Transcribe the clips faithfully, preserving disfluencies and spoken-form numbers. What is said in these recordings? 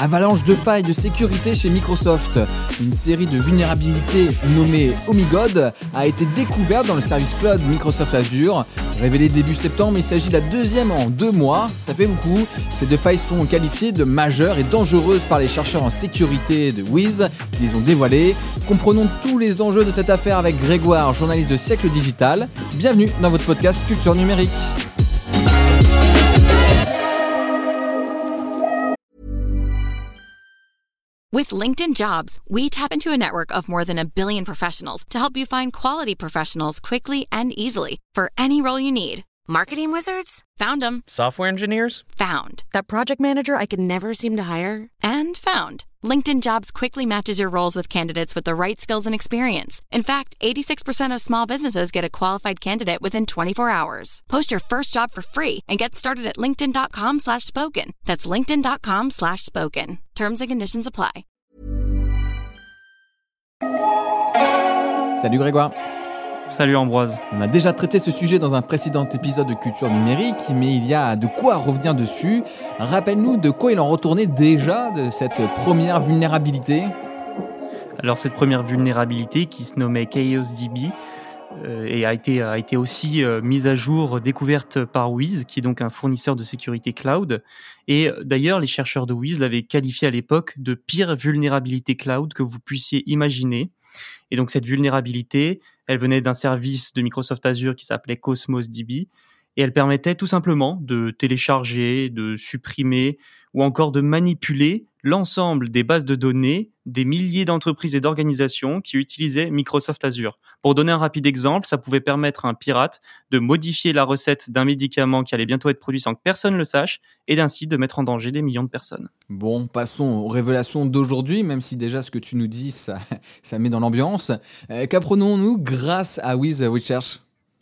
Avalanche de failles de sécurité chez Microsoft. Une série de vulnérabilités nommée Omigod a été découverte dans le service cloud Microsoft Azure. Révélée début septembre, il s'agit de la deuxième en deux mois. Ça fait beaucoup. Ces deux failles sont qualifiées de majeures et dangereuses par les chercheurs en sécurité de Wiz qui les ont dévoilées. Comprenons tous les enjeux de cette affaire avec Grégoire, journaliste de Siècle Digital. Bienvenue dans votre podcast Culture Numérique. With LinkedIn Jobs, we tap into a network of more than a billion professionals to help you find quality professionals quickly and easily for any role you need. Marketing wizards? Found them. Software engineers? Found. That project manager I could never seem to hire? And found. LinkedIn Jobs quickly matches your roles with candidates with the right skills and experience. In fact, eighty-six percent of small businesses get a qualified candidate within twenty-four hours. Post your first job for free and get started at linkedin.com slash spoken. That's linkedin.com slash spoken. Terms and conditions apply. Salut Grégoire. Salut Ambroise. On a déjà traité ce sujet dans un précédent épisode de Culture Numérique, mais il y a de quoi revenir dessus. Rappelle-nous de quoi il en retournait déjà de cette première vulnérabilité. Alors cette première vulnérabilité qui se nommait ChaosDB euh, et a été, a été aussi euh, mise à jour, découverte par Wiz, qui est donc un fournisseur de sécurité cloud. Et d'ailleurs, les chercheurs de Wiz l'avaient qualifié à l'époque de pire vulnérabilité cloud que vous puissiez imaginer. Et donc cette vulnérabilité, elle venait d'un service de Microsoft Azure qui s'appelait Cosmos D B et elle permettait tout simplement de télécharger, de supprimer ou encore de manipuler l'ensemble des bases de données des milliers d'entreprises et d'organisations qui utilisaient Microsoft Azure. Pour donner un rapide exemple, ça pouvait permettre à un pirate de modifier la recette d'un médicament qui allait bientôt être produit sans que personne ne le sache et ainsi de mettre en danger des millions de personnes. Bon, passons aux révélations d'aujourd'hui, même si déjà ce que tu nous dis, ça, ça met dans l'ambiance. Euh, qu'apprenons-nous grâce à Wiz Research ?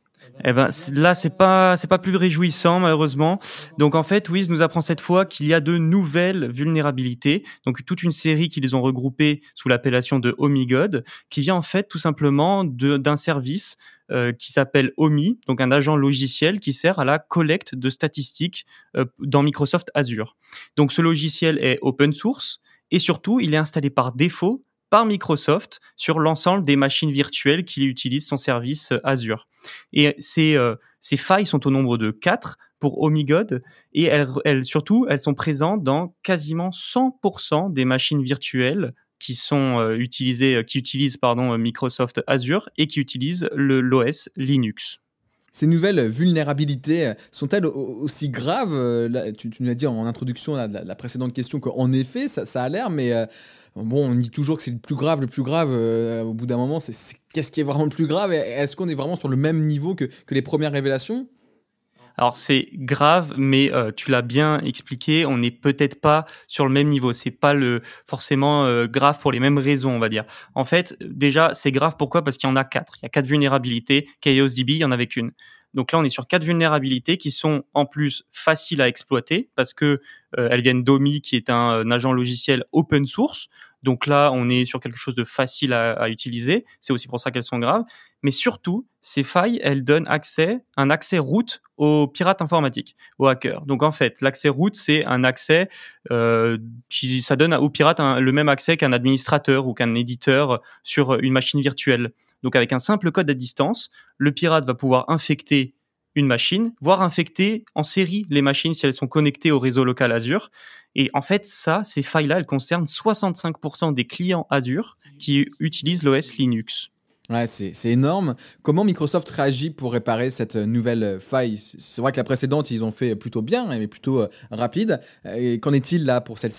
Eh ben, là, c'est pas, c'est pas plus réjouissant, malheureusement. Donc, en fait, Wiz nous apprend cette fois qu'il y a de nouvelles vulnérabilités. Donc, toute une série qui les ont regroupées sous l'appellation de Omigod, qui vient, en fait, tout simplement de, d'un service euh, qui s'appelle Omi, donc un agent logiciel qui sert à la collecte de statistiques euh, dans Microsoft Azure. Donc, ce logiciel est open source et surtout, il est installé par défaut par Microsoft sur l'ensemble des machines virtuelles qui utilisent son service Azure. Et ces, euh, ces failles sont au nombre de quatre pour Omigod et elles, elles, surtout, elles sont présentes dans quasiment cent pour cent des machines virtuelles qui sont euh, utilisées, qui utilisent pardon, Microsoft Azure et qui utilisent le, l'O S Linux. Ces nouvelles vulnérabilités sont-elles aussi graves ? Là, tu, tu nous as dit en introduction là, de la, la précédente question qu'en effet, ça, ça a l'air, mais... Euh Bon, on dit toujours que c'est le plus grave, le plus grave. Euh, au bout d'un moment, c'est, c'est, qu'est-ce qui est vraiment le plus grave ? Est-ce qu'on est vraiment sur le même niveau que, que les premières révélations ? Alors, c'est grave, mais euh, tu l'as bien expliqué, on n'est peut-être pas sur le même niveau. C'est pas le, forcément euh, grave pour les mêmes raisons, on va dire. En fait, déjà, c'est grave pourquoi ? Parce qu'il y en a quatre. Il y a quatre vulnérabilités. ChaosDB, il y en avait qu'une. Donc là, on est sur quatre vulnérabilités qui sont en plus faciles à exploiter parce que euh, elles viennent d'Omi, qui est un, un agent logiciel open source. Donc là, on est sur quelque chose de facile à, à utiliser. C'est aussi pour ça qu'elles sont graves. Mais surtout, ces failles, elles donnent accès, un accès root aux pirates informatiques, aux hackers. Donc en fait, l'accès root, c'est un accès euh, qui, ça donne aux pirates un, le même accès qu'un administrateur ou qu'un éditeur sur une machine virtuelle. Donc avec un simple code à distance, le pirate va pouvoir infecter une machine, voire infecter en série les machines si elles sont connectées au réseau local Azure. Et en fait, ça, ces failles-là, elles concernent soixante-cinq pour cent des clients Azure qui utilisent l'O S Linux. Ouais, c'est, c'est énorme. Comment Microsoft réagit pour réparer cette nouvelle faille ? C'est vrai que la précédente, ils ont fait plutôt bien, mais plutôt euh, rapide. Et qu'en est-il là pour celle-ci ?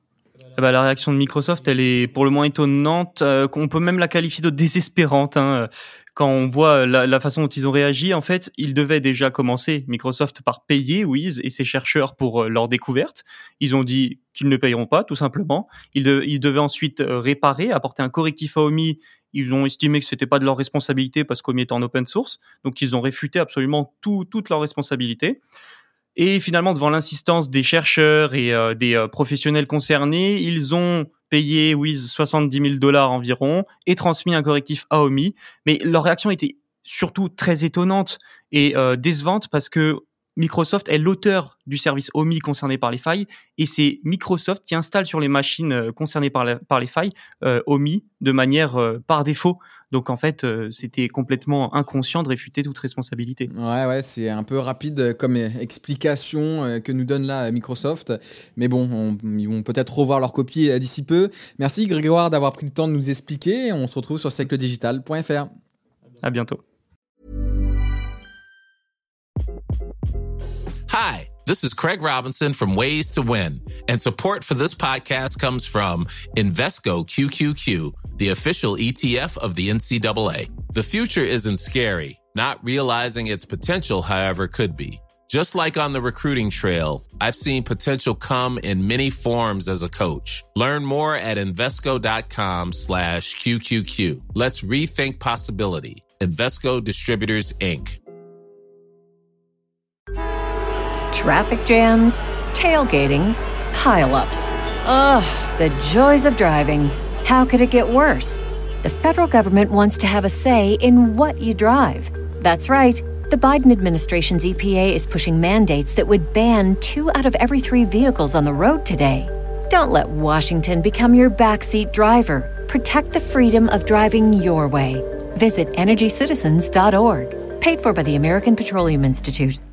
Eh ben, la réaction de Microsoft, elle est pour le moins étonnante. Euh, on peut même la qualifier de désespérante. Hein. Quand on voit la, la façon dont ils ont réagi, en fait, ils devaient déjà commencer, Microsoft, par payer Wiz et ses chercheurs pour euh, leur découverte. Ils ont dit qu'ils ne payeront pas, tout simplement. Ils, de, ils devaient ensuite euh, réparer, apporter un correctif à Omi. Ils ont estimé que c'était pas de leur responsabilité parce qu'Omi est en open source. Donc, ils ont réfuté absolument tout, toute leur responsabilité. Et finalement, devant l'insistance des chercheurs et euh, des euh, professionnels concernés, ils ont payé Wiz soixante-dix mille dollars environ et transmis un correctif à Omi. Mais leur réaction était surtout très étonnante et euh, décevante parce que Microsoft est l'auteur du service O M I concerné par les failles et c'est Microsoft qui installe sur les machines euh, concernées par, la, par les failles euh, O M I de manière euh, par défaut. Donc en fait, euh, c'était complètement inconscient de réfuter toute responsabilité. Ouais, ouais, c'est un peu rapide comme explication euh, que nous donne là Microsoft. Mais bon, on, ils vont peut-être revoir leur copie euh, d'ici peu. Merci Grégoire d'avoir pris le temps de nous expliquer. On se retrouve sur siècle digital point f r. À bientôt. Hi, this is Craig Robinson from Ways to Win, and support for this podcast comes from Invesco Q Q Q, the official E T F of the N C double A. The future isn't scary. Not realizing its potential, however, could be. Just like on the recruiting trail, I've seen potential come in many forms as a coach. Learn more at Invesco.com slash QQQ. Let's rethink possibility. Invesco Distributors, Incorporated. Traffic jams, tailgating, pileups. Ugh, the joys of driving. How could it get worse? The federal government wants to have a say in what you drive. That's right. The Biden administration's E P A is pushing mandates that would ban two out of every three vehicles on the road today. Don't let Washington become your backseat driver. Protect the freedom of driving your way. Visit energy citizens dot org. Paid for by the American Petroleum Institute.